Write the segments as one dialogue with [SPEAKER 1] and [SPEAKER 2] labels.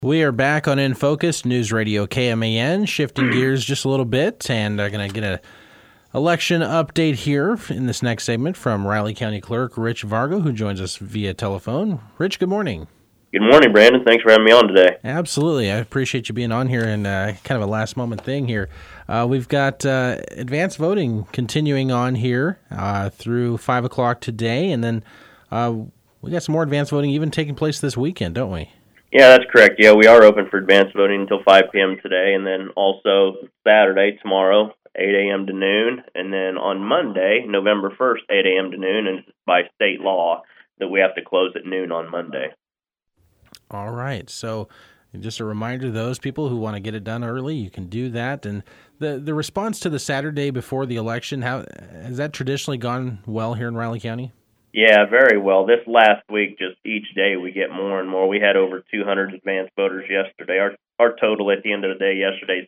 [SPEAKER 1] We are back on In Focus, News Radio KMAN, shifting gears just a little bit, and I'm going to get an election update here in this next segment from Riley County Clerk Rich Vargo, who joins us via telephone. Rich, good morning.
[SPEAKER 2] Good morning, Brandon. Thanks for having me on today.
[SPEAKER 1] Absolutely. I appreciate you being on here, and kind of a last-moment thing here. We've got advanced voting continuing on here through 5 o'clock today, and then we got some more advanced voting even taking place this weekend, don't we?
[SPEAKER 2] Yeah, that's correct. Yeah, we are open for advanced voting until 5 p.m. today, and then also Saturday, tomorrow, 8 a.m. to noon, and then on Monday, November 1st, 8 a.m. to noon, and it's by state law that we have to close at noon on Monday.
[SPEAKER 1] All right. So just a reminder to those people who want to get it done early, you can do that. And the response to the Saturday before the election, how has that traditionally gone well here in Riley County?
[SPEAKER 2] Yeah, very well. This last week, just each day we get more and more. We had over 200 advanced voters yesterday. Our total at the end of the day yesterday is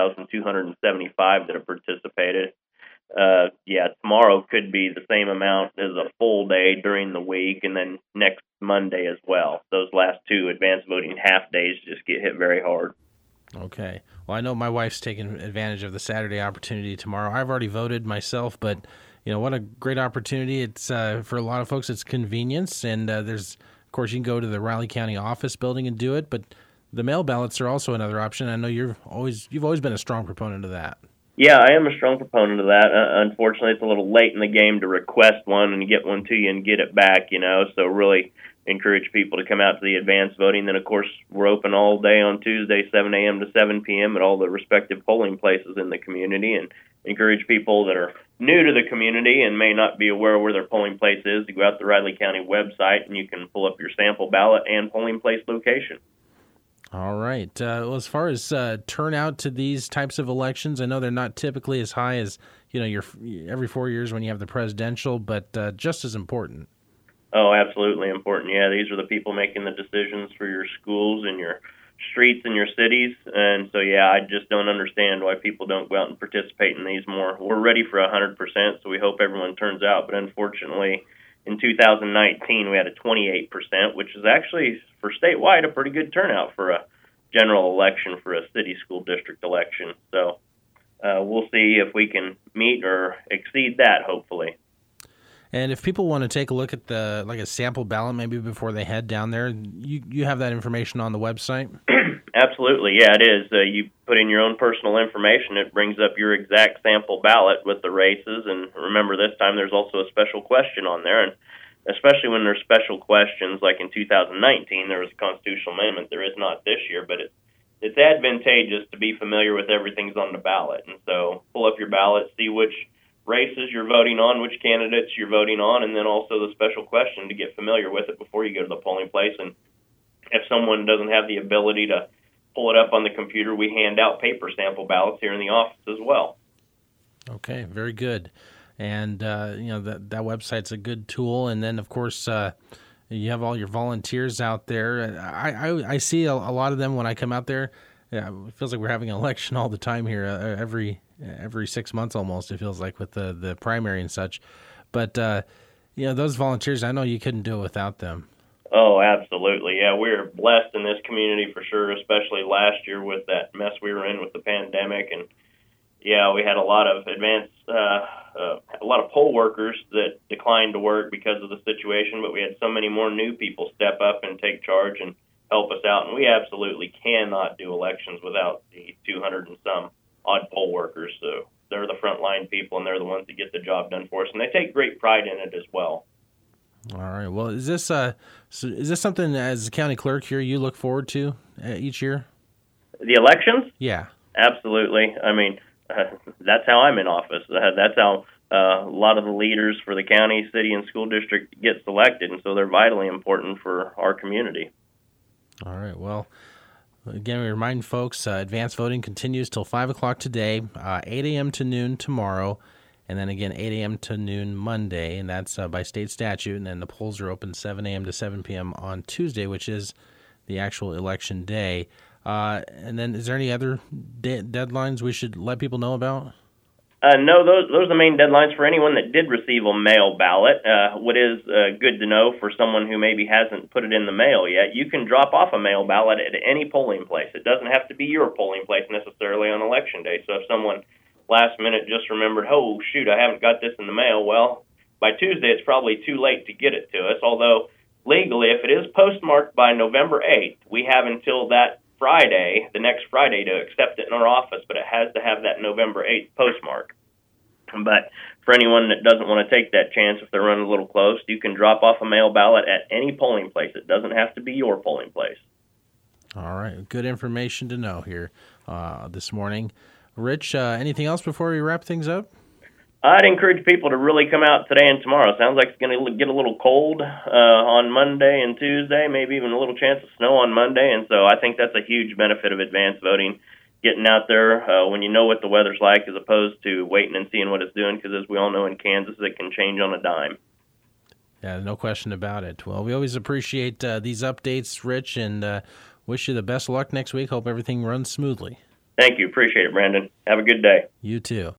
[SPEAKER 2] 2,275 that have participated. Tomorrow could be the same amount as a full day during the week, and then next Monday as well. Those last two advanced voting half days just get hit very hard.
[SPEAKER 1] Okay. Well, I know my wife's taking advantage of the Saturday opportunity tomorrow. I've already voted myself, but what a great opportunity. It's for a lot of folks, it's convenience, and there's, of course, you can go to the Riley County office building and do it, but the mail ballots are also another option. I know you've always been a strong proponent of that.
[SPEAKER 2] Yeah, I am a strong proponent of that. Unfortunately, it's a little late in the game to request one and get one to you and get it back, so really encourage people to come out to the advanced voting. Then, of course, we're open all day on Tuesday, 7 a.m. to 7 p.m. at all the respective polling places in the community, and encourage people that are new to the community and may not be aware where their polling place is to go out to the Riley County website, and you can pull up your sample ballot and polling place location.
[SPEAKER 1] All right. Well, as far as turnout to these types of elections, I know they're not typically as high as your every 4 years when you have the presidential, but just as important.
[SPEAKER 2] Oh, absolutely important. Yeah, these are the people making the decisions for your schools and your streets and your cities. And so, yeah, I just don't understand why people don't go out and participate in these more. We're ready for 100%, so we hope everyone turns out. But unfortunately, in 2019, we had a 28%, which is actually, for statewide, a pretty good turnout for a general election for a city school district election. So we'll see if we can meet or exceed that, hopefully.
[SPEAKER 1] And if people want to take a look at a sample ballot maybe before they head down there, you have that information on the website?
[SPEAKER 2] Absolutely, yeah, it is. You put in your own personal information. It brings up your exact sample ballot with the races. And remember, this time there's also a special question on there. And especially when there's special questions, like in 2019, there was a constitutional amendment. There is not this year, but it's advantageous to be familiar with everything's on the ballot. And so pull up your ballot, see which races you're voting on, which candidates you're voting on, and then also the special question to get familiar with it before you go to the polling place. And if someone doesn't have the ability to pull it up on the computer, we hand out paper sample ballots here in the office as well.
[SPEAKER 1] Okay, very good. And that website's a good tool. And then, of course, you have all your volunteers out there. I see a lot of them when I come out there. Yeah, it feels like we're having an election all the time here, every 6 months almost, it feels like, with the primary and such. But, those volunteers, I know you couldn't do it without them.
[SPEAKER 2] Oh, absolutely. Yeah, we're blessed in this community for sure, especially last year with that mess we were in with the pandemic. And, yeah, we had a lot of a lot of poll workers that declined to work because of the situation, but we had so many more new people step up and take charge and help us out. And we absolutely cannot do elections without the 200 and some odd poll workers. So they're the frontline people, and they're the ones that get the job done for us. And they take great pride in it as well.
[SPEAKER 1] All right. Well, is this something as a county clerk here you look forward to each year?
[SPEAKER 2] The elections?
[SPEAKER 1] Yeah.
[SPEAKER 2] Absolutely. I mean, that's how I'm in office. That's how a lot of the leaders for the county, city, and school district get selected, and so they're vitally important for our community.
[SPEAKER 1] All right. Well, again, we remind folks, advanced voting continues till 5 o'clock today, 8 a.m. to noon tomorrow, and then again 8 a.m. to noon Monday, and that's by state statute. And then the polls are open 7 a.m. to 7 p.m. on Tuesday, which is the actual election day. And then is there any other deadlines we should let people know about?
[SPEAKER 2] No, those are the main deadlines for anyone that did receive a mail ballot. What is good to know for someone who maybe hasn't put it in the mail yet, you can drop off a mail ballot at any polling place. It doesn't have to be your polling place necessarily on Election Day. So if someone last minute just remembered, oh, shoot, I haven't got this in the mail, well, by Tuesday it's probably too late to get it to us, although legally, if it is postmarked by November 8th, we have until that Friday, the next Friday, to accept it in our office, but it has to have that November 8th postmark. But for anyone that doesn't want to take that chance, if they're running a little close, you can drop off a mail ballot at any polling place. It doesn't have to be your polling place.
[SPEAKER 1] All right. Good information to know here this morning. Rich, anything else before we wrap things up?
[SPEAKER 2] I'd encourage people to really come out today and tomorrow. Sounds like it's going to get a little cold on Monday and Tuesday, maybe even a little chance of snow on Monday. And so I think that's a huge benefit of advance voting, getting out there when you know what the weather's like as opposed to waiting and seeing what it's doing, because as we all know in Kansas, it can change on a dime.
[SPEAKER 1] Yeah, no question about it. Well, we always appreciate these updates, Rich, and wish you the best luck next week. Hope everything runs smoothly.
[SPEAKER 2] Thank you. Appreciate it, Brandon. Have a good day.
[SPEAKER 1] You too.